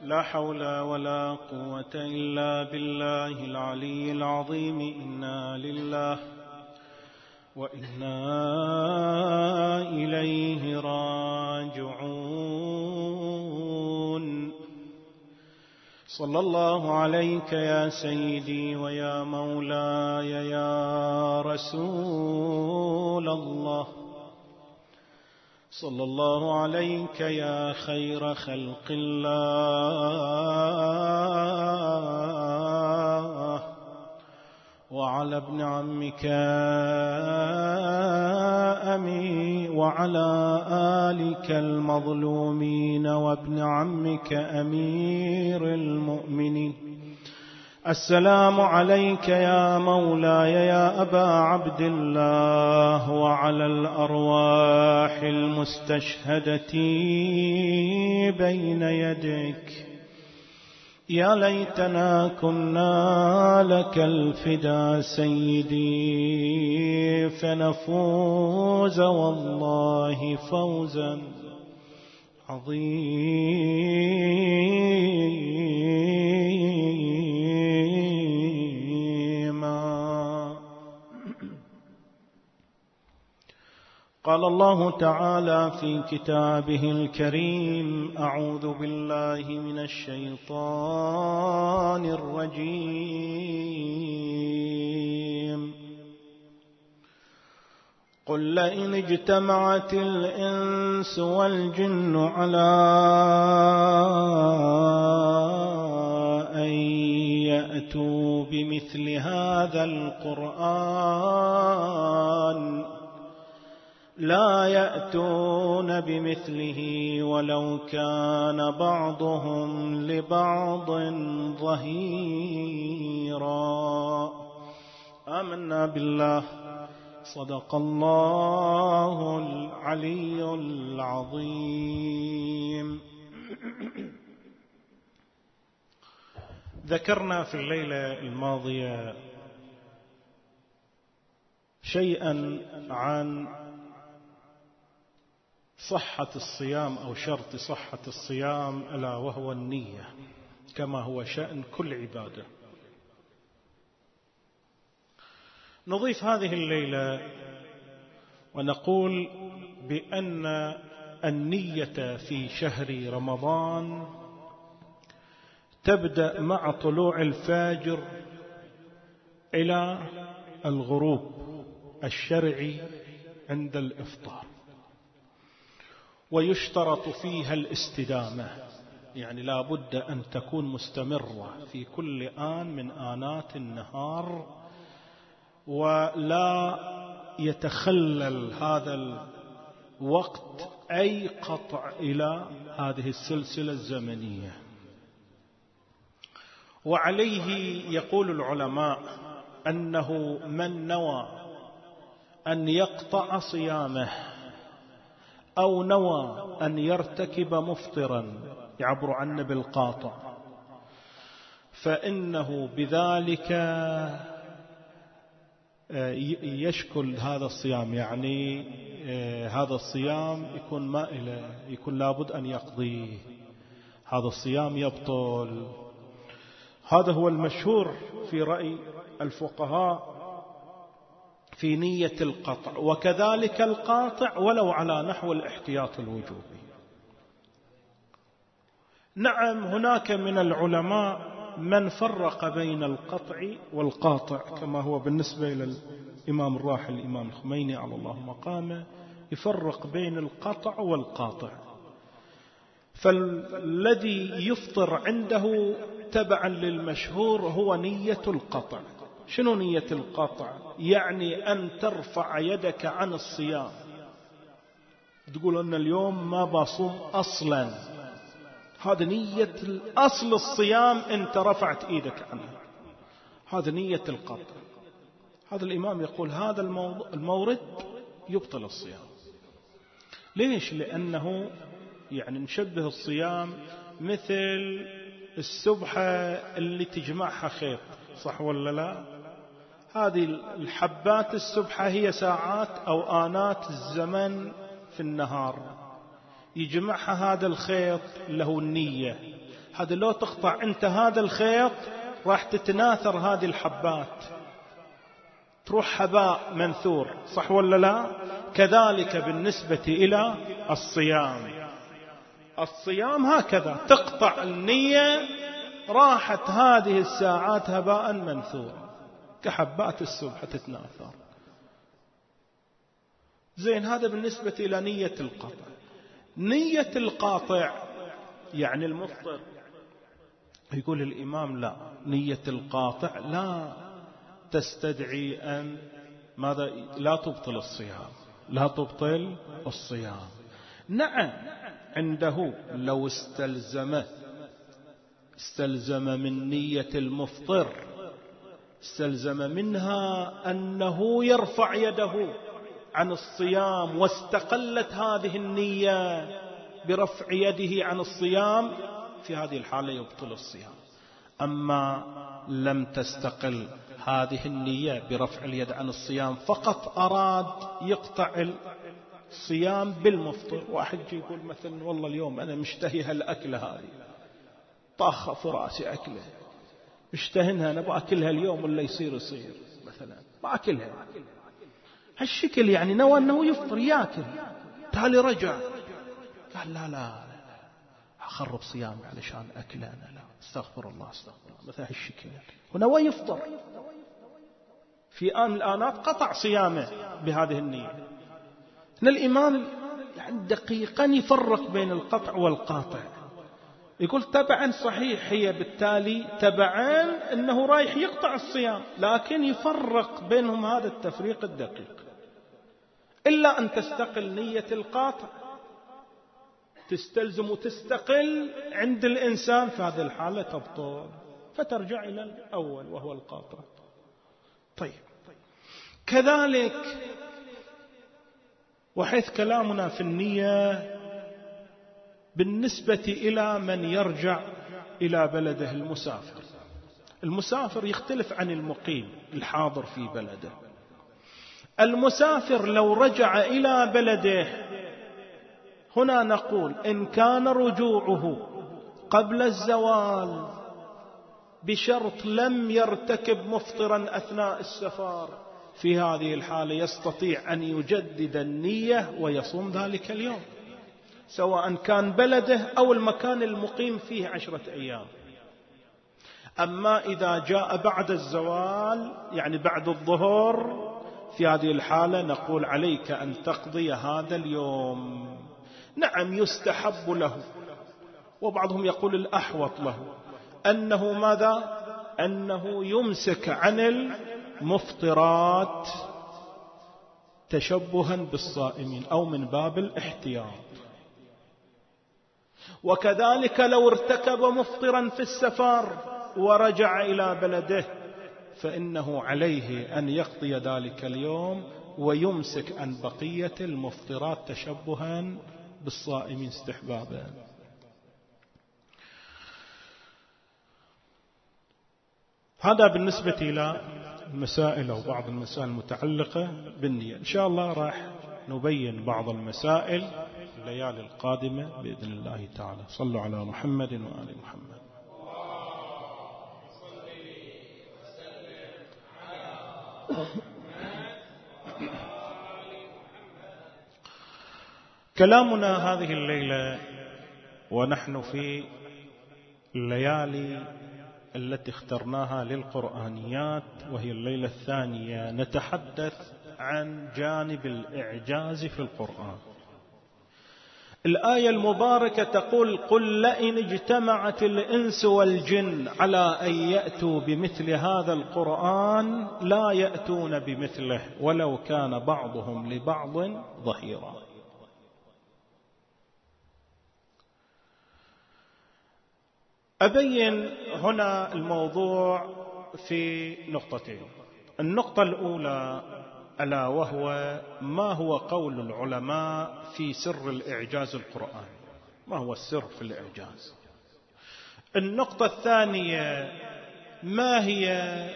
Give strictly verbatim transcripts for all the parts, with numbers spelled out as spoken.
لا حول ولا قوة إلا بالله العلي العظيم. إنا لله وإنا إليه راجعون. صلى الله عليك يا سيدي ويا مولاي يا رسول الله. صلى الله عليك يا خير خلق الله، وعلى ابن عمك أمين، وعلى آلك المظلومين وابن عمك أمير المؤمنين. السلام عليك يا مولاي يا أبا عبد الله، وعلى الأرواح المستشهدة بين يديك. يا ليتنا كنا لك الفدا سيدي، فنفوز والله فوزا عظيما. قال الله تعالى في كتابه الكريم: أعوذ بالله من الشيطان الرجيم. قل لئن اجتمعت الإنس والجن على أن يأتوا بمثل هذا القرآن لا يأتون بمثله ولو كان بعضهم لبعض ظهيرا. آمنا بالله. صدق الله العلي العظيم. ذكرنا في الليلة الماضية شيئا عن صحة الصيام أو شرط صحة الصيام، ألا وهو النية، كما هو شأن كل عبادة. نضيف هذه الليلة ونقول بأن النية في شهر رمضان تبدأ مع طلوع الفجر إلى الغروب الشرعي عند الإفطار، ويشترط فيها الاستدامة، يعني لا بد أن تكون مستمرة في كل آن من آنات النهار، ولا يتخلل هذا الوقت أي قطع إلى هذه السلسلة الزمنية. وعليه يقول العلماء أنه من نوى أن يقطع صيامه أو نوى أن يرتكب مفطرا يعبر عنه بالقاطع، فإنه بذلك يشكل هذا الصيام، يعني هذا الصيام يكون مائلة، يكون لابد أن يقضيه، هذا الصيام يبطل. هذا هو المشهور في رأي الفقهاء في نية القطع، وكذلك القاطع ولو على نحو الاحتياط الوجوبي. نعم، هناك من العلماء من فرق بين القطع والقاطع، كما هو بالنسبة إلى الإمام الراحل الإمام الخميني على الله مقامه، يفرق بين القطع والقاطع. فالذي يفطر عنده تبعا للمشهور هو نية القطع. شنو نية القطع؟ يعني أن ترفع يدك عن الصيام، تقول أن اليوم ما بصوم أصلا، هذا نية أصل الصيام، أنت رفعت إيدك عنه، هذا نية القطع. هذا الإمام يقول هذا المورد يبطل الصيام. ليش؟ لأنه يعني نشبه الصيام مثل السبحة اللي تجمعها خيط، صح ولا لا؟ هذه الحبات السبحة هي ساعات أو آنات الزمن في النهار، يجمعها هذا الخيط له النية. هذا لو تقطع أنت هذا الخيط راح تتناثر هذه الحبات، تروح حباء منثور، صح ولا لا؟ كذلك بالنسبة إلى الصيام، الصيام هكذا تقطع النية راحت هذه الساعات هباء منثورا كحبات السبحة تتناثر. زين، هذا بالنسبة إلى نية القطع. نية القاطع يعني المفطر، يقول الإمام لا، نية القاطع لا تستدعي أن ماذا؟ لا تبطل الصيام، لا تبطل الصيام. نعم، عنده لو استلزم استلزم من نية المفطر، استلزم منها أنه يرفع يده عن الصيام، واستقلت هذه النية برفع يده عن الصيام، في هذه الحالة يبطل الصيام. أما لم تستقل هذه النية برفع اليد عن الصيام، فقط أراد يقطع الصيام بالمفطر، واحد يقول مثلا والله اليوم أنا مشتهي هالأكلة هذه، طاخة في راسي أكله، مشتهنها أنا بأكلها اليوم ولا يصير يصير مثلا بأكلها هالشكل، يعني نوى أنه يفطر يأكل، تالي رجع قال لا لا لا أخرب صيامي علشان أكل أنا، لا استغفر الله استغفر الله، مثل هالشكل، ونوى يفطر في آن الآنات قطع صيامه بهذه النية. هنا الإمام يعني دقيقا يفرق بين القطع والقاطع، يقول تبعا صحيح هي بالتالي تبعا أنه رايح يقطع الصيام، لكن يفرق بينهم هذا التفريق الدقيق. إلا أن تستقل نية القاطع، تستلزم وتستقل عند الإنسان، في هذه الحالة تبطل، فترجع إلى الأول وهو القاطع. طيب، كذلك وحيث كلامنا في النية بالنسبة إلى من يرجع إلى بلده، المسافر، المسافر يختلف عن المقيم الحاضر في بلده. المسافر لو رجع إلى بلده، هنا نقول إن كان رجوعه قبل الزوال بشرط لم يرتكب مفطرا أثناء السفر، في هذه الحالة يستطيع أن يجدد النية ويصوم ذلك اليوم، سواء كان بلده أو المكان المقيم فيه عشرة أيام. أما إذا جاء بعد الزوال يعني بعد الظهر، في هذه الحالة نقول عليك أن تقضي هذا اليوم. نعم، يستحب له، وبعضهم يقول الأحوط له أنه ماذا؟ أنه يمسك عن المفطرات تشبها بالصائمين أو من باب الاحتياط. وكذلك لو ارتكب مفطرا في السفر ورجع إلى بلده، فإنه عليه أن يقضي ذلك اليوم ويمسك عن بقية المفطرات تشبها بالصائمين استحبابا. هذا بالنسبة إلى المسائل أو بعض المسائل المتعلقة بالنية. إن شاء الله راح نبين بعض المسائل الليالي القادمة بإذن الله تعالى. صلوا على محمد وآل محمد. كلامنا هذه الليلة ونحن في الليالي التي اخترناها للقرآنيات، وهي الليلة الثانية، نتحدث عن جانب الإعجاز في القرآن. الآية المباركة تقول قل لئن اجتمعت الإنس والجن على أن يأتوا بمثل هذا القرآن لا يأتون بمثله ولو كان بعضهم لبعض ظهيرا. أبين هنا الموضوع في نقطتين. النقطة الأولى ألا وهو ما هو قول العلماء في سر الإعجاز القرآني، ما هو السر في الإعجاز. النقطة الثانية ما هي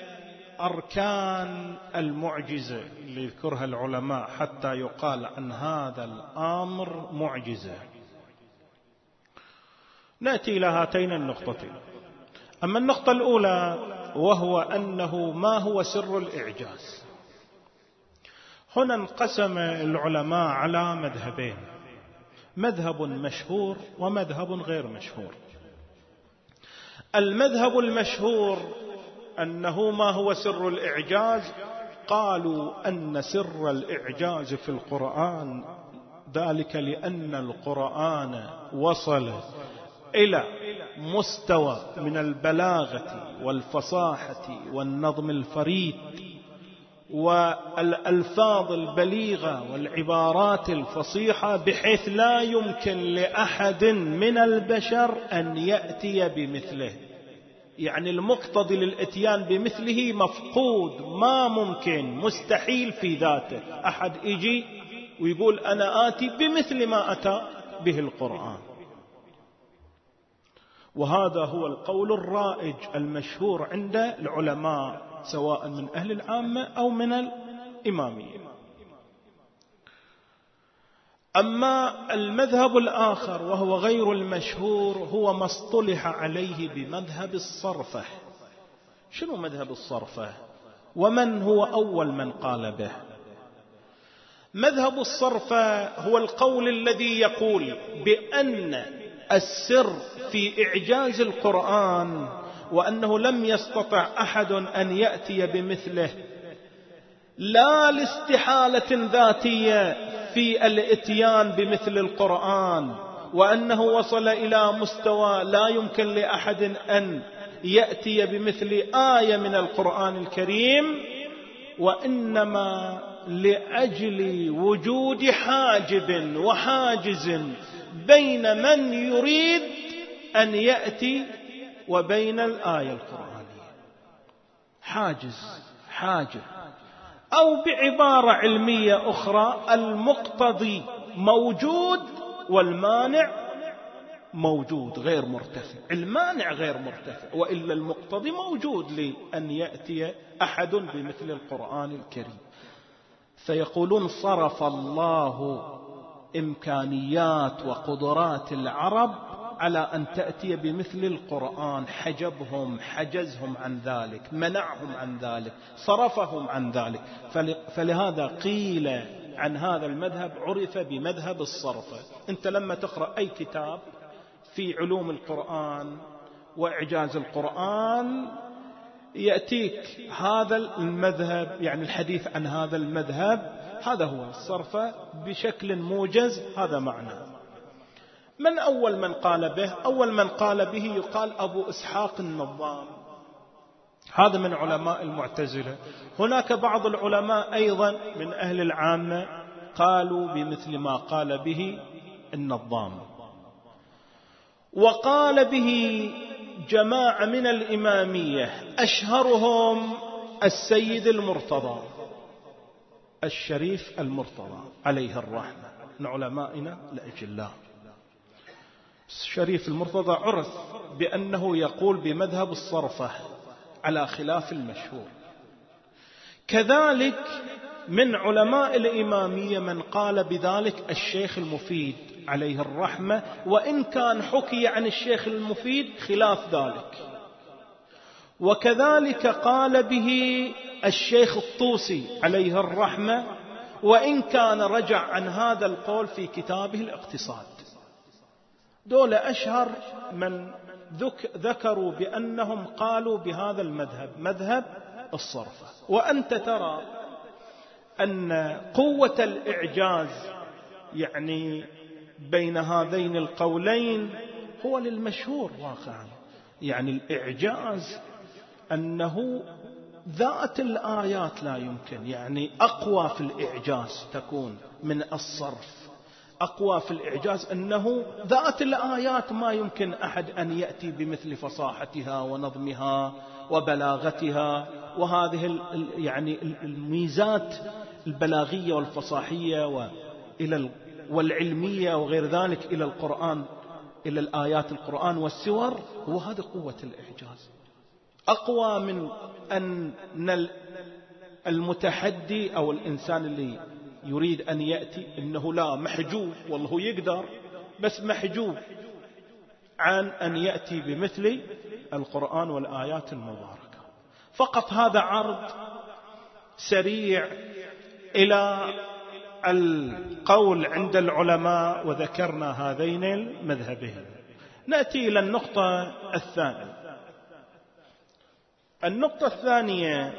أركان المعجزة اللي يذكرها العلماء حتى يقال عن هذا الأمر معجزة. نأتي إلى هاتين النقطتين. أما النقطة الأولى وهو أنه ما هو سر الإعجاز. هنا انقسم العلماء على مذهبين، مذهب مشهور ومذهب غير مشهور. المذهب المشهور أنه ما هو سر الإعجاز، قالوا أن سر الإعجاز في القرآن ذلك لأن القرآن وصل إلى مستوى من البلاغة والفصاحة والنظم الفريد والألفاظ البليغة والعبارات الفصيحة بحيث لا يمكن لأحد من البشر أن يأتي بمثله. يعني المقتضي للإتيان بمثله مفقود، ما ممكن، مستحيل في ذاته أحد يجي ويقول أنا آتي بمثل ما أتى به القرآن. وهذا هو القول الرائج المشهور عند العلماء سواء من أهل العامة أو من الإمامية. أما المذهب الآخر وهو غير المشهور هو ما اصطلح عليه بمذهب الصرفة. شنو مذهب الصرفة؟ ومن هو أول من قال به؟ مذهب الصرفة هو القول الذي يقول بأن السر في إعجاز القرآن وأنه لم يستطع أحد أن يأتي بمثله، لا لاستحالة ذاتية في الاتيان بمثل القرآن، وأنه وصل إلى مستوى لا يمكن لأحد أن يأتي بمثل آية من القرآن الكريم، وإنما لأجل وجود حاجب وحاجز بين من يريد أن يأتي وبين الآية القرآنية. حاجز، حاجب، أو بعبارة علمية أخرى المقتضي موجود والمانع موجود غير مرتفع. المانع غير مرتفع، وإلا المقتضي موجود لأن يأتي أحد بمثل القرآن الكريم. فيقولون صرف الله إمكانيات وقدرات العرب على أن تأتي بمثل القرآن، حجبهم، حجزهم عن ذلك، منعهم عن ذلك، صرفهم عن ذلك. فلهذا قيل عن هذا المذهب عرف بمذهب الصرفة. أنت لما تقرأ أي كتاب في علوم القرآن وإعجاز القرآن يأتيك هذا المذهب، يعني الحديث عن هذا المذهب، هذا هو الصرفة بشكل موجز، هذا معناه. من أول من قال به؟ أول من قال به يقال أبو إسحاق النظام، هذا من علماء المعتزلة. هناك بعض العلماء أيضا من أهل العامة قالوا بمثل ما قال به النظام، وقال به جماعة من الإمامية أشهرهم السيد المرتضى الشريف المرتضى عليه الرحمة من علمائنا الأجلاء. الشريف المرتضى عرف بأنه يقول بمذهب الصرفة على خلاف المشهور. كذلك من علماء الإمامية من قال بذلك الشيخ المفيد عليه الرحمة، وإن كان حكي عن الشيخ المفيد خلاف ذلك. وكذلك قال به الشيخ الطوسي عليه الرحمة، وإن كان رجع عن هذا القول في كتابه الاقتصاد. دول أشهر من ذكروا بأنهم قالوا بهذا المذهب، مذهب الصرفة. وأنت ترى أن قوة الإعجاز يعني بين هذين القولين هو للمشهور واقعا. يعني الإعجاز أنه ذات الآيات لا يمكن، يعني أقوى في الإعجاز تكون من الصرف. أقوى في الإعجاز أنه ذات الآيات ما يمكن أحد أن يأتي بمثل فصاحتها ونظمها وبلاغتها وهذه يعني الميزات البلاغية والفصاحية وإلى والعلمية وغير ذلك إلى القرآن، إلى الآيات القرآن والسور. وهذا قوة الإعجاز أقوى من أن المتحدي أو الإنسان اللي يريد أن يأتي إنه لا محجوب، والله يقدر بس محجوب. عن أن يأتي بمثل القرآن والآيات المباركة. فقط هذا عرض سريع إلى القول عند العلماء، وذكرنا هذين المذهبين. نأتي إلى النقطة الثانية. النقطة الثانية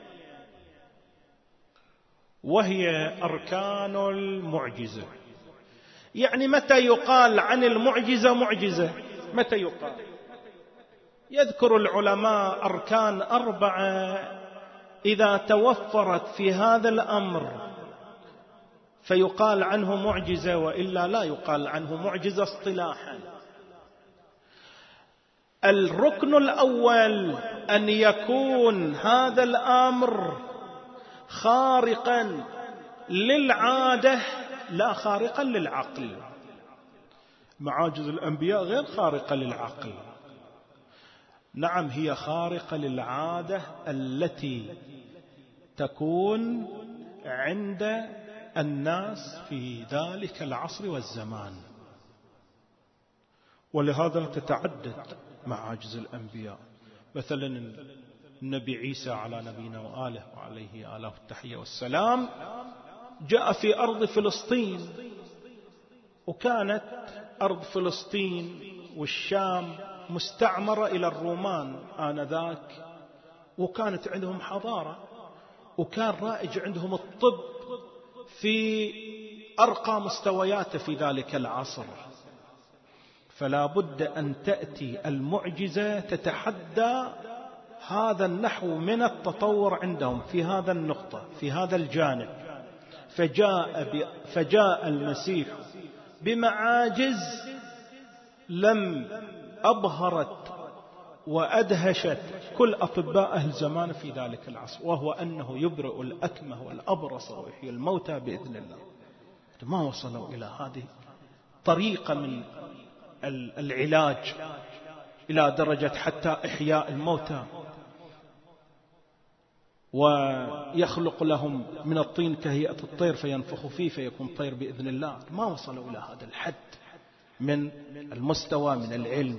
وهي أركان المعجزة. يعني متى يقال عن المعجزة معجزة؟ متى يقال؟ يذكر العلماء أركان أربعة إذا توفرت في هذا الأمر فيقال عنه معجزة، وإلا لا يقال عنه معجزة اصطلاحا. الركن الأول أن يكون هذا الأمر خارقا للعادة لا خارقا للعقل. معاجز الأنبياء غير خارقة للعقل، نعم هي خارقة للعادة التي تكون عند الناس في ذلك العصر والزمان، ولهذا تتعدد معاجز الأنبياء. مثلا النبي عيسى على نبينا وآله وعليه آله التحية والسلام جاء في أرض فلسطين، وكانت أرض فلسطين والشام مستعمرة إلى الرومان آنذاك، وكانت عندهم حضارة، وكان رائج عندهم الطب في أرقى مستوياته في ذلك العصر. فلا بد أن تأتي المعجزة تتحدى هذا النحو من التطور عندهم في هذا النقطة في هذا الجانب. فجاء, فجاء المسيح بمعاجز لم أبهرت وأدهشت كل أطباء أهل زمان في ذلك العصر، وهو أنه يبرئ الأكمه والأبرص ويحيي الموتى بإذن الله. ما وصلوا إلى هذه طريقة من العلاج إلى درجة حتى إحياء الموتى، ويخلق لهم من الطين كهيئة الطير فينفخ فيه فيكون طير بإذن الله. ما وصلوا إلى هذا الحد من المستوى من العلم.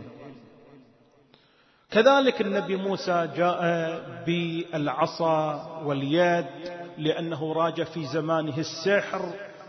كذلك النبي موسى جاء بالعصا واليد لأنه راج في زمانه السحر،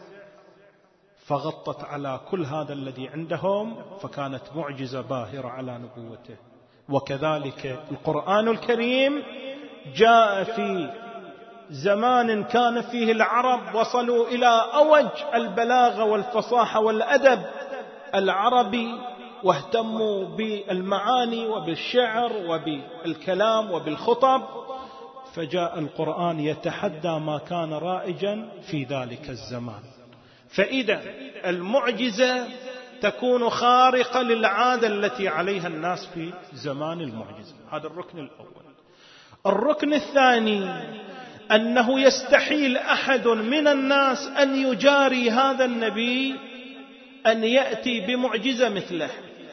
فغطت على كل هذا الذي عندهم، فكانت معجزة باهرة على نبوته. وكذلك القرآن الكريم جاء في زمان كان فيه العرب وصلوا إلى أوج البلاغة والفصاحة والأدب العربي، واهتموا بالمعاني وبالشعر وبالكلام وبالخطب، فجاء القرآن يتحدى ما كان رائجا في ذلك الزمان. فإذا المعجزة تكون خارقة للعادة التي عليها الناس في زمان المعجزة. هذا الركن الأول. الركن الثاني أنه يستحيل أحد من الناس أن يجاري هذا النبي أن يأتي بمعجزة مثله.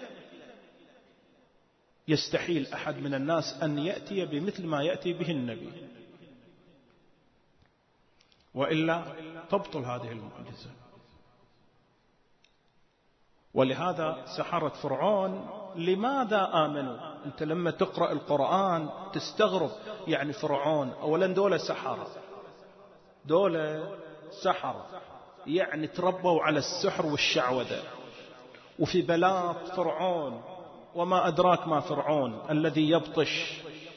يستحيل أحد من الناس أن يأتي بمثل ما يأتي به النبي، وإلا تبطل هذه المعجزة. ولهذا سحرة فرعون لماذا آمنوا؟ أنت لما تقرأ القرآن تستغرب، يعني فرعون أولا دولة سحرة، دولة سحرة يعني تربوا على السحر والشعوذة، وفي بلاط فرعون وما أدراك ما فرعون الذي يبطش،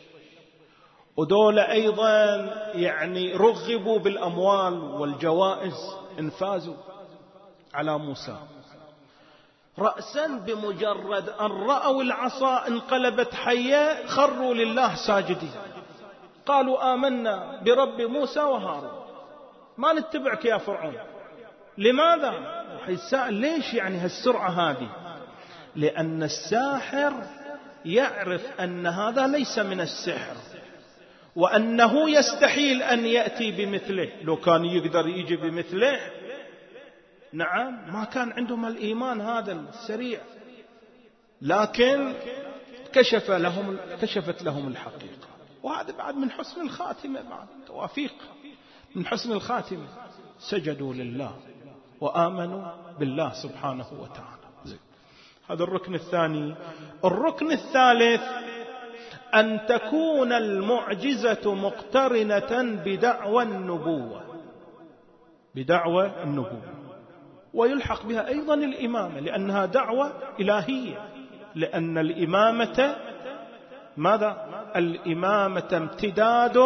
ودولة أيضا يعني رغبوا بالأموال والجوائز انفازوا على موسى. رأسا بمجرد أن رأوا العصا انقلبت حية خروا لله ساجدين، قالوا آمنا برب موسى وهارون، ما نتبعك يا فرعون. لماذا؟ حيسأل ليش يعني هالسرعة هذه؟ لأن الساحر يعرف أن هذا ليس من السحر، وأنه يستحيل أن يأتي بمثله. لو كان يقدر يجي بمثله نعم ما كان عندهم الإيمان هذا السريع، لكن كشف لهم كشفت لهم الحقيقة. وهذا بعد من حسن الخاتمة، بعد توافيق من حسن الخاتمة. سجدوا لله وآمنوا بالله سبحانه وتعالى. هذا الركن الثاني. الركن الثالث أن تكون المعجزة مقترنة بدعوى النبوة، بدعوى النبوة، ويلحق بها أيضا الإمامة لأنها دعوة إلهية، لأن الإمامة ماذا؟ الإمامة امتداد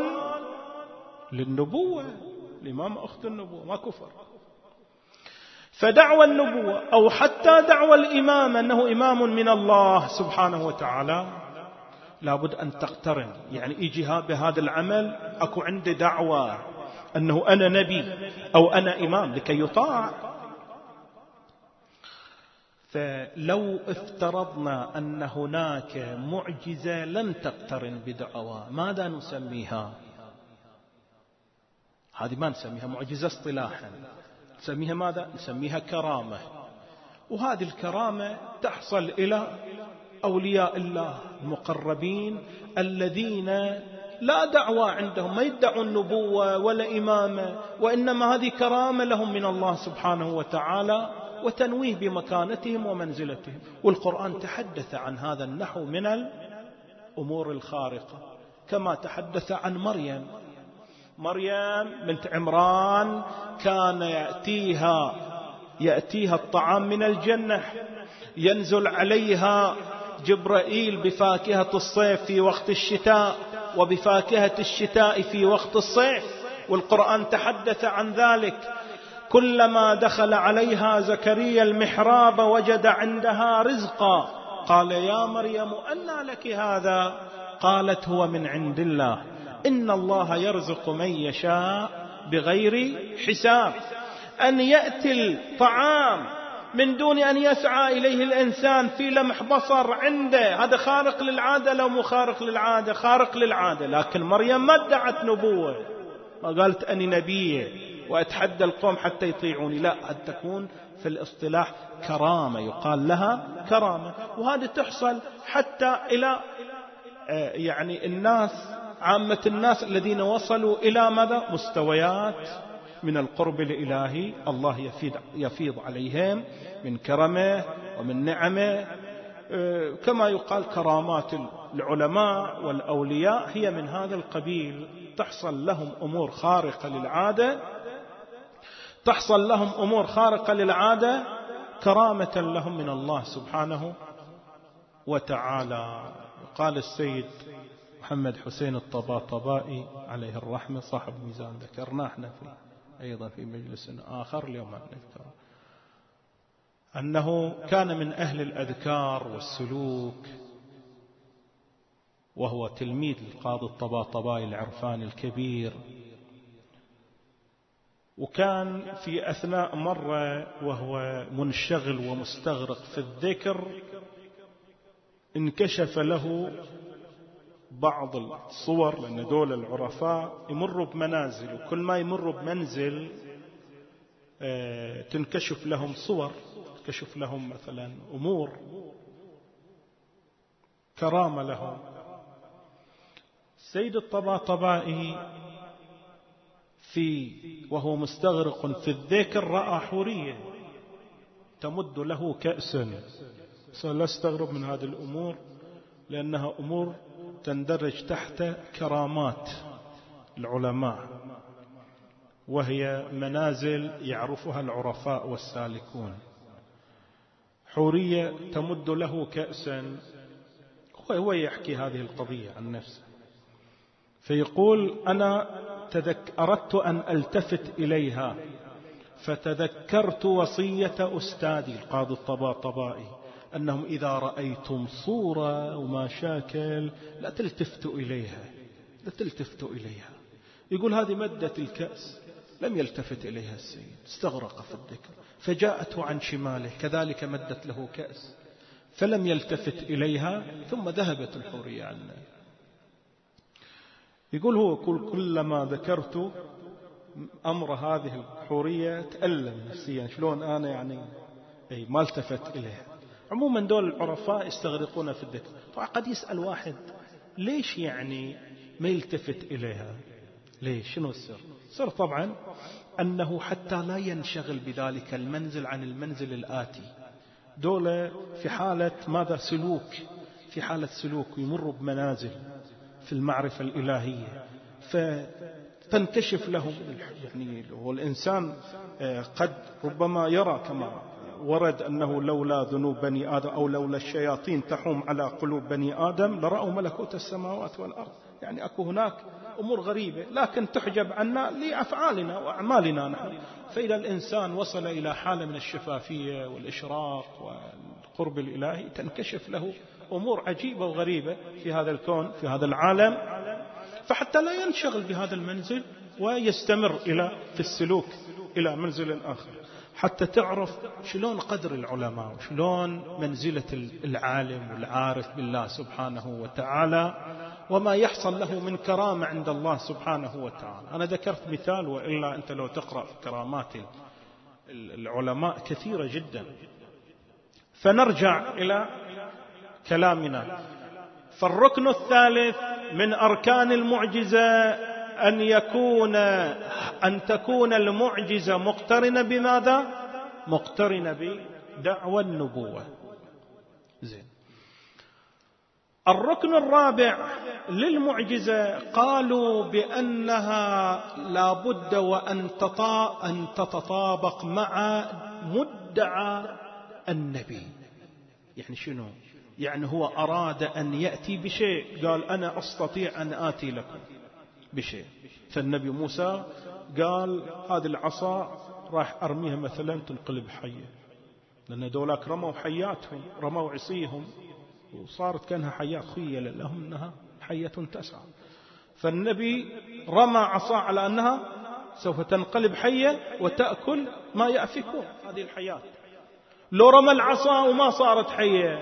للنبوة، الإمامة أخت النبوة، ما كفر. فدعوى النبوة أو حتى دعوى الإمامة أنه إمام من الله سبحانه وتعالى لابد أن تقترن، يعني يجي بهذا العمل أكو عنده دعوة أنه أنا نبي أو أنا إمام لكي يطاع. فلو افترضنا أن هناك معجزة لن تقترن بدعوى، ماذا نسميها؟ هذه ما نسميها معجزة اصطلاحا، نسميها ماذا؟ نسميها كرامة. وهذه الكرامة تحصل إلى أولياء الله المقربين الذين لا دعوة عندهم، ما يدعوا النبوة ولا إمامة، وإنما هذه كرامة لهم من الله سبحانه وتعالى وتنويه بمكانتهم ومنزلتهم. والقرآن تحدث عن هذا النحو من الأمور الخارقة، كما تحدث عن مريم. مريم بنت عمران كان يأتيها يأتيها الطعام من الجنة، ينزل عليها جبرائيل بفاكهة الصيف في وقت الشتاء وبفاكهة الشتاء في وقت الصيف، والقرآن تحدث عن ذلك. كلما دخل عليها زكريا المحراب وجد عندها رزقا قال يا مريم أنى لك هذا؟ قالت هو من عند الله إن الله يرزق من يشاء بغير حساب. أن يأتي الطعام من دون أن يسعى إليه الإنسان في لمح بصر عنده، هذا خارق للعادة. لو مو خارق للعادة، خارق للعادة. لكن مريم ما ادعت نبوة، ما قالت أني نبية وأتحدى القوم حتى يطيعوني، لا، أن تكون في الاصطلاح كرامة، يقال لها كرامة. وهذا تحصل حتى إلى يعني الناس، عامة الناس الذين وصلوا إلى ماذا؟ مستويات من القرب الإلهي، الله يفيض, يفيض عليهم من كرمه ومن نعمه، كما يقال كرامات العلماء والأولياء هي من هذا القبيل. تحصل لهم أمور خارقة للعادة، تحصل لهم أمور خارقة للعادة كرامة لهم من الله سبحانه وتعالى. قال السيد محمد حسين الطباطبائي عليه الرحمة صاحب ميزان، ذكرنا احنا في أيضا في مجلس آخر اليوم نذكر، أنه كان من أهل الأذكار والسلوك، وهو تلميذ القاضي الطباطبائي العرفاني الكبير. وكان في أثناء مرة وهو منشغل ومستغرق في الذكر انكشف له بعض الصور، لأن دول العرفاء يمروا بمنازل، وكل ما يمروا بمنزل تنكشف لهم صور، تنكشف لهم مثلا أمور كرامة لهم. السيد الطباطبائي في وهو مستغرق في الذكر رأى حورية تمد له كأسا. لا استغرب من هذه الأمور لأنها أمور تندرج تحت كرامات العلماء، وهي منازل يعرفها العرفاء والسالكون. حورية تمد له كأسا، هو يحكي هذه القضية عن نفسه، فيقول أنا تذك أردت أن ألتفت إليها فتذكرت وصية أستاذي القاضي الطباطبائي أنهم إذا رأيتم صورة وما شاكل لا تلتفتوا إليها، لا تلتفتوا إليها. يقول هذه مدة الكأس لم يلتفت إليها السيد، استغرق في الذكر، فجاءته عن شماله كذلك مدت له كأس فلم يلتفت إليها، ثم ذهبت الحورية عنه. يقول هو كل كلما ذكرت أمر هذه الحورية تألم نفسيا، شلون أنا يعني أي ما التفت إليها. عموما دول العرفاء يستغرقون في الذكر. طبعا قد يسأل واحد ليش يعني ما يلتفت إليها، ليش، شنو السر؟ السر طبعا أنه حتى لا ينشغل بذلك المنزل عن المنزل الآتي، دولة في حالة ماذا سلوك، في حالة سلوك، يمروا بمنازل في المعرفة الإلهية، فتنكشف لهم. يعني والإنسان قد ربما يرى كما ورد أنه لولا ذنوب بني آدم أو لولا الشياطين تحوم على قلوب بني آدم لرأوا ملكوت السماوات والأرض. يعني أكو هناك أمور غريبة لكن تحجب عنا لأفعالنا وأعمالنا نحن. فإذا الإنسان وصل إلى حالة من الشفافية والإشراق والقرب الإلهي تنكشف له أمور عجيبة وغريبة في هذا الكون، في هذا العالم، فحتى لا ينشغل بهذا المنزل ويستمر إلى في السلوك إلى منزل آخر، حتى تعرف شلون قدر العلماء وشلون منزلة العالم والعارف بالله سبحانه وتعالى وما يحصل له من كرامة عند الله سبحانه وتعالى. أنا ذكرت مثال، وإلا أنت لو تقرأ كرامات العلماء كثيرة جدا. فنرجع إلى كلامنا. فالركن الثالث من أركان المعجزة أن يكون أن تكون المعجزة مقترنة بماذا؟ مقترنة بدعوى النبوة. زين. الركن الرابع للمعجزة قالوا بأنها لابد وأن أن تتطابق مع مدعى النبي. يعني شنو؟ يعني هو أراد أن يأتي بشيء، قال أنا أستطيع أن آتي لكم بشيء. فالنبي موسى قال هذه العصا راح أرميها مثلا تنقلب حية، لأن دولاك رموا حياتهم، رموا عصيهم وصارت كأنها حيات، خيل لهم أنها حية تسعى. فالنبي رمى عصا على أنها سوف تنقلب حية وتأكل ما يأفكون هذه الحياة. لو رمى العصا وما صارت حية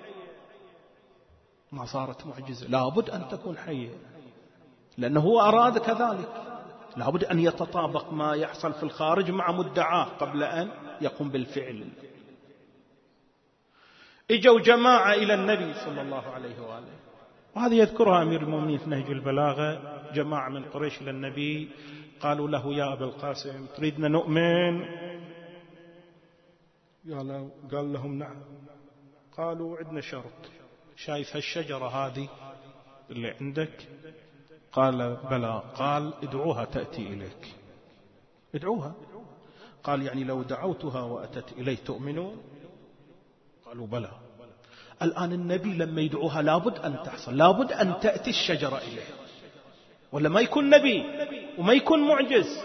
ما صارت معجزة، لابد أن تكون حية، لأنه هو أراد كذلك. لابد أن يتطابق ما يحصل في الخارج مع مدعاه قبل أن يقوم بالفعل. اجوا جماعة إلى النبي صلى الله عليه وآله، وهذه يذكرها أمير المؤمنين في نهج البلاغة. جماعة من قريش إلى النبي قالوا له يا أبا القاسم تريدنا نؤمن؟ قال لهم نعم. قالوا عندنا شرط، شايف هالشجرة هذه اللي عندك؟ قال بلى. قال ادعوها تأتي إليك. ادعوها. قال يعني لو دعوتها وأتت إلي تؤمنون؟ قالوا بلى. الآن النبي لما يدعوها لابد أن تحصل، لابد أن تأتي الشجرة إليه، ولا ما يكون نبي وما يكون معجز.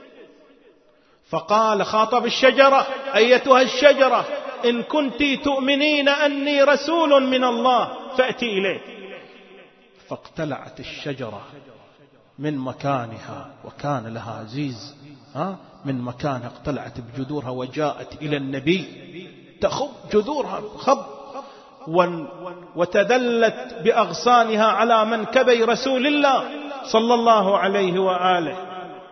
فقال خاطب الشجرة أيتها الشجرة إن كنت تؤمنين أني رسول من الله فأتي إليه. فاقتلعت الشجرة من مكانها، وكان لها عزيز ها من مكانها، اقتلعت بجذورها وجاءت إلى النبي تخب جذورها خب، وتدلت بأغصانها على منكبي رسول الله صلى الله عليه وآله،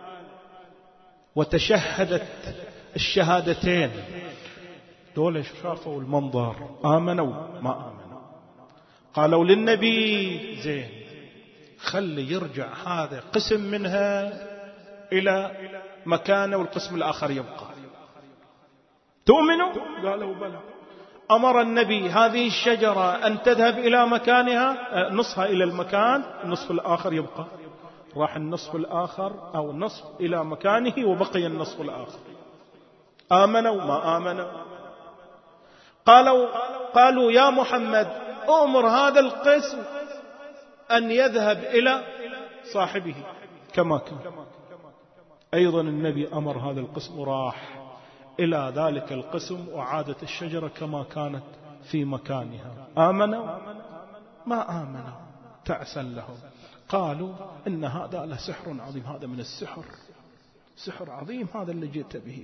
وتشهدت الشهادتين. دول شافوا المنظر آمنوا ما آمنوا. قالوا للنبي زين خلي يرجع هذا قسم منها إلى مكانه والقسم الآخر يبقى. تؤمنوا؟ قالوا بلى. أمر النبي هذه الشجرة أن تذهب إلى مكانها، نصها إلى المكان، النصف الآخر يبقى. راح النصف الآخر أو النصف إلى مكانه وبقي النصف الآخر. آمنوا ما آمنوا. قالوا قالوا يا محمد أمر هذا القسم أن يذهب إلى صاحبه كما كان. أيضا النبي أمر هذا القسم وراح إلى ذلك القسم، وعادت الشجرة كما كانت في مكانها. آمنوا ما آمنوا. تعسا لهم. قالوا إن هذا لسحر عظيم. هذا من السحر، سحر عظيم هذا اللي جئت به.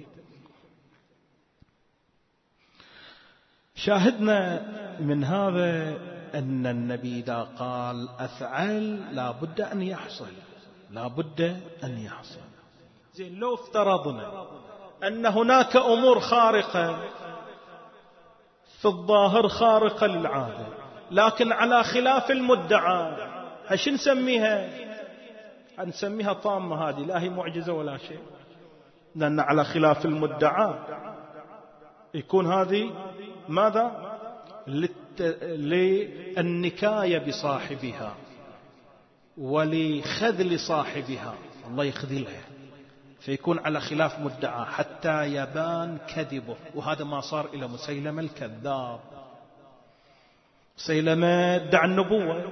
شاهدنا من هذا أن النبي إذا قال أفعل لا بد أن يحصل، لا بد أن يحصل. زين لو افترضنا أن هناك أمور خارقة في الظاهر خارقة للعادة لكن على خلاف المدعى، هش نسميها؟ نسميها طامة. هذه لا هي معجزة ولا شيء، لأن على خلاف المدعى يكون هذه ماذا؟ للت... للنكاية بصاحبها ولخذل صاحبها، الله يخذلها فيكون على خلاف مدعى حتى يبان كذبه. وهذا ما صار إلى مسيلمة الكذاب. مسيلمة ادعى النبوة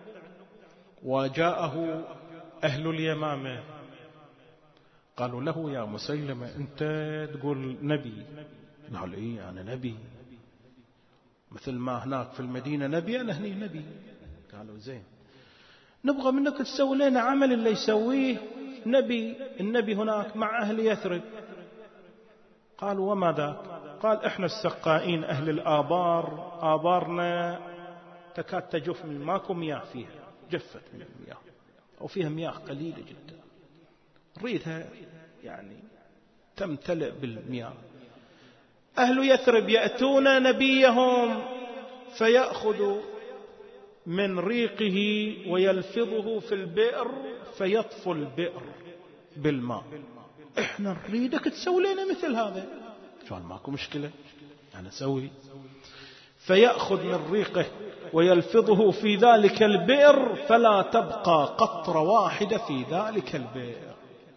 وجاءه أهل اليمامة قالوا له يا مسيلمة أنت تقول نبي؟ قال إيه أنا نبي، مثل ما هناك في المدينة نبي أنا هني نبي. قالوا زين، نبغى منك تسوي لنا عمل اللي يسويه نبي النبي هناك مع أهل يثرب. قالوا وما ذاك؟ قال إحنا السقائين أهل الآبار، آبارنا تكاد تجف من ماكو مياه فيها، جفت من المياه أو فيها مياه قليلة جدا، نريدها يعني تمتلئ بالمياه. أهل يثرب يأتون نبيهم فيأخذ من ريقه ويلفظه في البئر فيطفو البئر بالماء. إحنا نريدك تسوي لنا مثل هذا. قال ماكو مشكلة أنا أسوي. فيأخذ من ريقه ويلفظه في ذلك البئر فلا تبقى قطرة واحدة في ذلك البئر،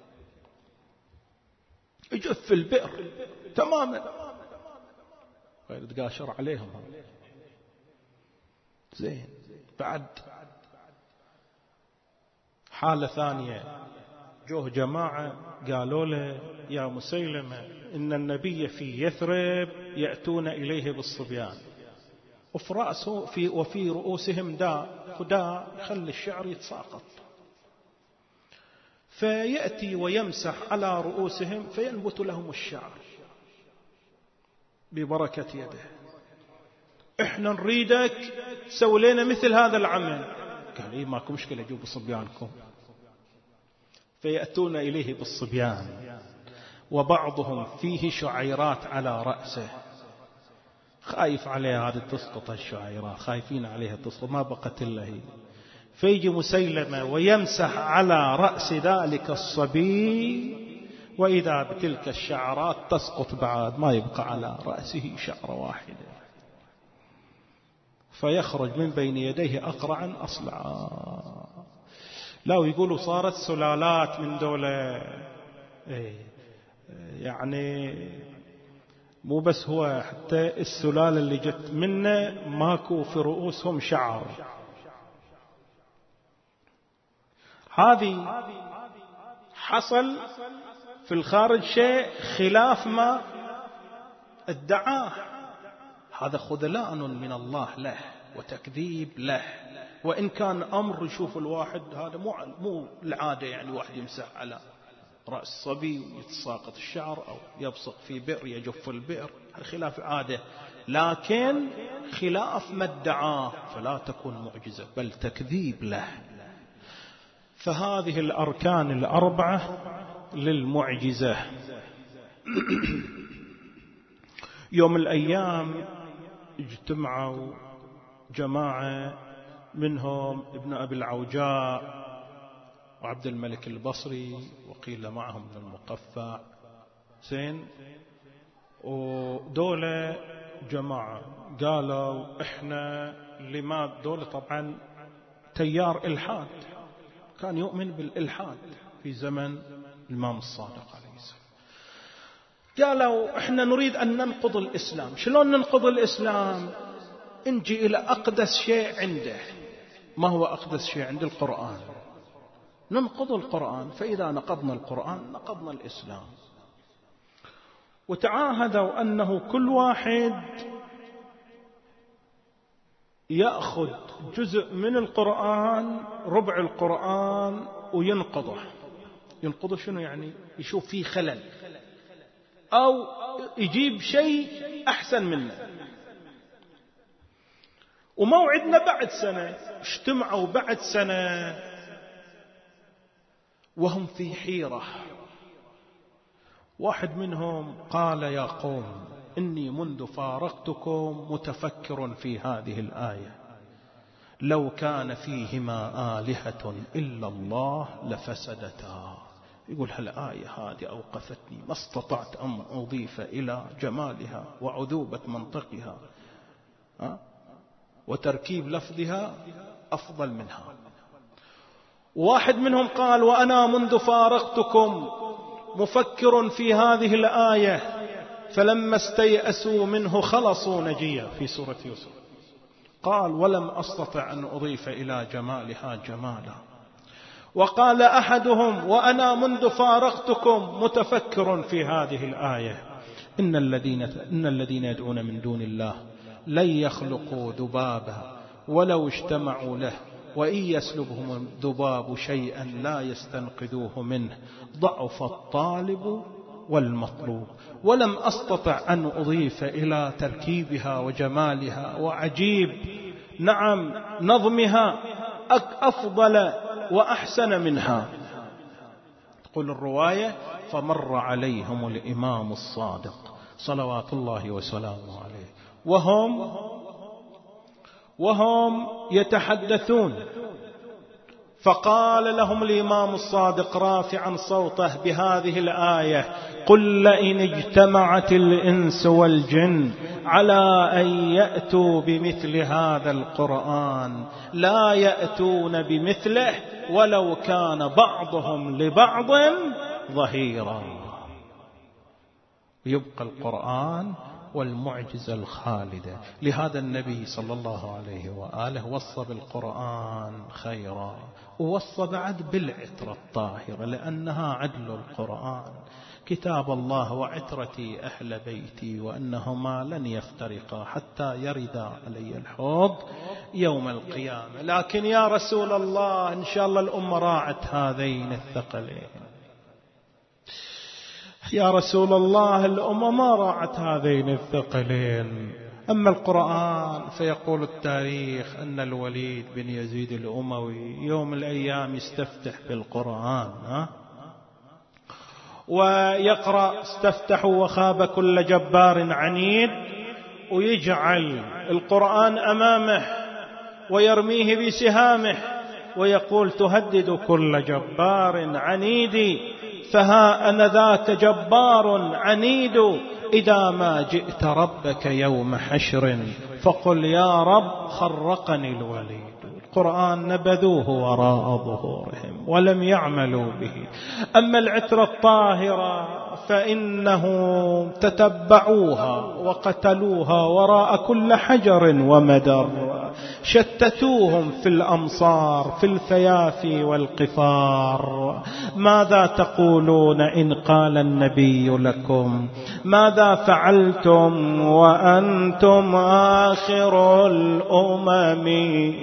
يجف البئر تماما. يتقاشر عليهم زين. بعد حالة ثانية جوه جماعة قالوا له يا مسيلمة إن النبي في يثرب يأتون إليه بالصبيان وفي رأسه في وفي رؤوسهم داء، فداء يخلي الشعر يتساقط، فيأتي ويمسح على رؤوسهم فينبت لهم الشعر ببركة يده. إحنا نريدك تسوي لنا مثل هذا العمل. قال إيه ماكو مشكلة جوبوا صبيانكم. فيأتون إليه بالصبيان وبعضهم فيه شعيرات على رأسه، خايف عليها هذه تسقط، الشعيرات خايفين عليها تسقط ما بقت إلا هي. فيجي مسيلمة ويمسح على رأس ذلك الصبي وإذا بتلك الشعرات تسقط بعد، ما يبقى على رأسه شعرة واحدة. فيخرج من بين يديه أقرعا أصلعا. لا ويقولوا صارت سلالات من دولة، يعني مو بس هو، حتى السلالة اللي جت منه ماكو في رؤوسهم شعر. هذه حصل في الخارج شيء خلاف ما ادعاه. هذا خذلان من الله له وتكذيب له. وإن كان أمر يشوف الواحد هذا مو مو العادة، يعني واحد يمسح على رأس صبي ويتساقط الشعر أو يبصق في بئر يجف البئر، خلاف عادة، لكن خلاف ما ادعاه فلا تكون معجزة بل تكذيب له. فهذه الأركان الأربعة للمعجزة. يوم الأيام اجتمعوا جماعة منهم ابن أبي العوجاء وعبد الملك البصري وقيل معهم ابن المقفع زين، ودولة جماعة قالوا احنا لما دولة طبعا تيار إلحاد، كان يؤمن بالإلحاد في زمن الإمام الصادق عليه السلام. قالوا احنا نريد أن ننقض الإسلام. شلون ننقض الإسلام؟ نجي إلى أقدس شيء عنده. ما هو أقدس شيء؟ عند القرآن. ننقض القرآن، فإذا نقضنا القرآن نقضنا الإسلام. وتعاهدوا أنه كل واحد يأخذ جزء من القرآن، ربع القرآن، وينقضه. ينقضه شنو يعني؟ يشوف فيه خلل أو يجيب شيء أحسن منه. وموعدنا بعد سنة. اجتمعوا بعد سنة وهم في حيرة. واحد منهم قال يا قوم إني منذ فارقتكم متفكر في هذه الآية، لو كان فيهما آلهة إلا الله لفسدتا. يقول هالآية هذه أوقفتني، ما استطعت أن أضيف إلى جمالها وعذوبة منطقها وتركيب لفظها أفضل منها. واحد منهم قال وأنا منذ فارقتكم مفكر في هذه الآية فلما استيأسوا منه خلصوا نجيا في سورة يوسف. قال ولم أستطع أن أضيف إلى جمالها جمالا. وقال أحدهم وأنا منذ فارقتكم متفكر في هذه الآية إن الذين, إن الذين يدعون من دون الله لن يخلقوا ذبابا ولو اجتمعوا له وإن يسلبهم الذباب شيئا لا يستنقذوه منه ضعف الطالب والمطلوب. ولم أستطع أن أضيف إلى تركيبها وجمالها وعجيب نعم نظمها أفضل وأحسن منها. تقول الرواية فمر عليهم الإمام الصادق صلوات الله وسلامه عليه وهم وهم يتحدثون، فقال لهم الإمام الصادق رافعا صوته بهذه الآية قل لئن اجتمعت الإنس والجن على أن يأتوا بمثل هذا القرآن لا يأتون بمثله ولو كان بعضهم لبعض ظهيرا. يبقى القرآن والمعجزة الخالدة. لهذا النبي صلى الله عليه وآله وصى بالقرآن خيرا، ووصى بعد بالعترة الطاهرة لأنها عدل القرآن كتاب الله وعترتي أهل بيتي وأنهما لن يفترقا حتى يردا علي الحوض يوم القيامة. لكن يا رسول الله إن شاء الله الأمة راعت هذين الثقلين. يا رسول الله الأمة ما راعت هذين الثقلين. أما القرآن فيقول التاريخ أن الوليد بن يزيد الأموي يوم من الأيام يستفتح بالقرآن ها؟ ويقرأ استفتحوا وخاب كل جبار عنيد، ويجعل القرآن أمامه ويرميه بسهامه ويقول تهدد كل جبار عنيد، فها أنا ذاك جبار عنيد إذا ما جئت ربك يوم حشر فقل يا رب خرقني الوليد. القرآن نبذوه وراء ظهورهم ولم يعملوا به. أما العترة الطاهرة فإنه تتبعوها وقتلوها وراء كل حجر ومدر، شتتوهم في الأمصار في الفيافي والقفار. ماذا تقولون إن قال النبي لكم ماذا فعلتم وأنتم آخر الأمم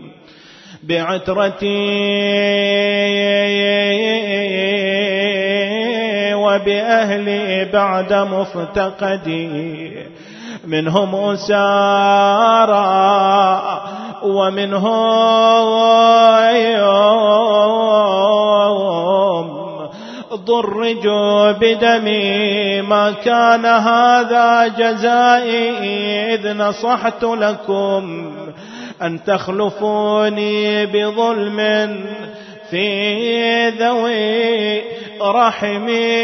بعترتي وبأهلي بعد مفتقدي، منهم أسارى ومنهم ضرجوا بدمي، ما كان هذا جزائي إذ نصحت لكم أن تخلفوني بظلم في ذوي رحمي.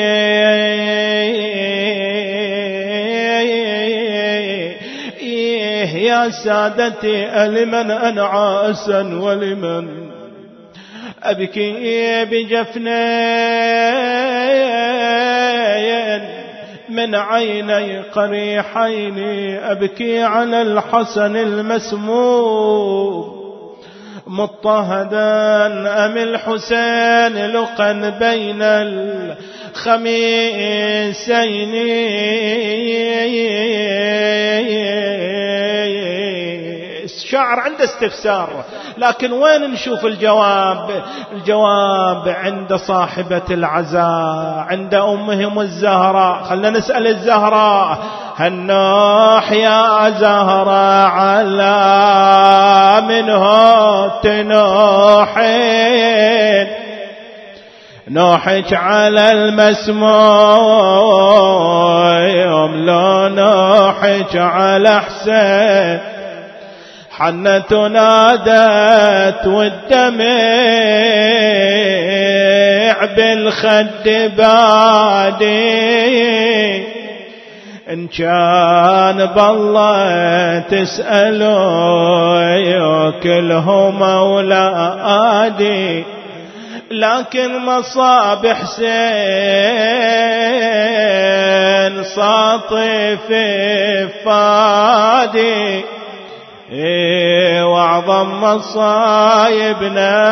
يا سادتي ألمن أنعى أسا ولمن أبكي بجفنين من عيني قريحين، أبكي على الحسن المسموم مضطهدا أم الحسين لقا بين الخميسين. الشاعر عنده استفسار، لكن وين نشوف الجواب؟ الجواب عند صاحبة العزاء عند أمهم الزهراء. خلنا نسأل الزهراء هالنوح يا زهراء على منه تنوحين، نوحك على المسموم لو نوحك على حسين. حنة نادت والدمع بالخد بادي إن كان بالله تسألوا كلهم أولادي لكن مصاب حسين ساطف فادي واعظم مصايبنا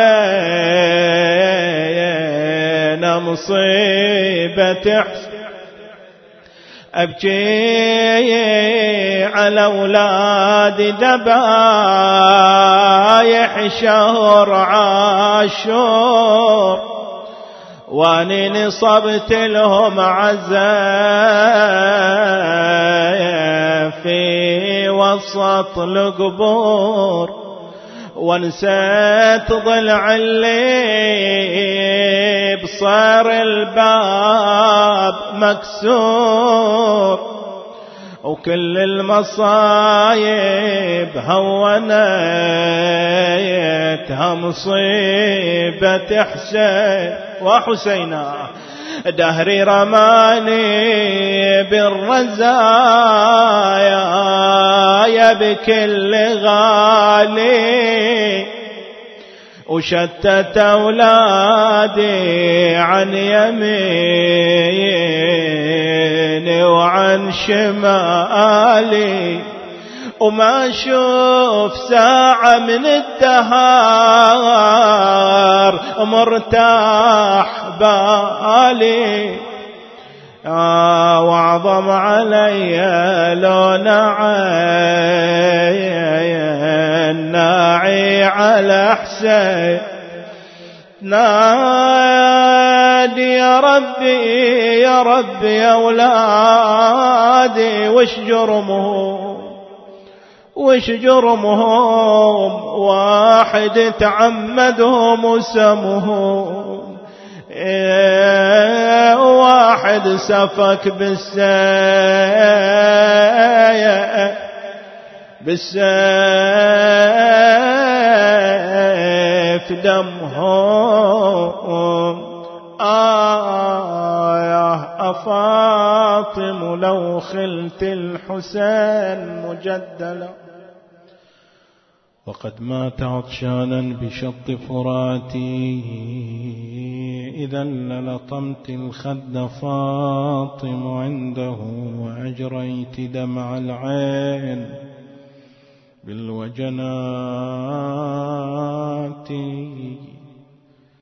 علينا مصيبة حسين أبكي على أولاد ذبايح شهر عاشور واني نصبت لهم عزاء في وسط القبور ونسيت ضلع اللي بصار الباب مكسور وكل المصايب هونتها مصيبة حسين وحسينا دهري رماني بالرزايا بكل غالي وشتت أولادي عن يميني وعن شمالي وما أشوف ساعة من الدهار مرتاح بالي آه واعظم علي لو ناعي على حسين نادي يا ربي يا ربي يا أولادي وش جرمهم وش جرمهم واحد تعمدهم وسمهم إيه واحد سفك بالسيف بالسيف دمهم آه يا أفاطم لو خلت الحسين مجدلا وقد مات عطشانا بشط فراتي إذا للطمت الخد فاطم عنده وأجريت دمع العين بالوجنات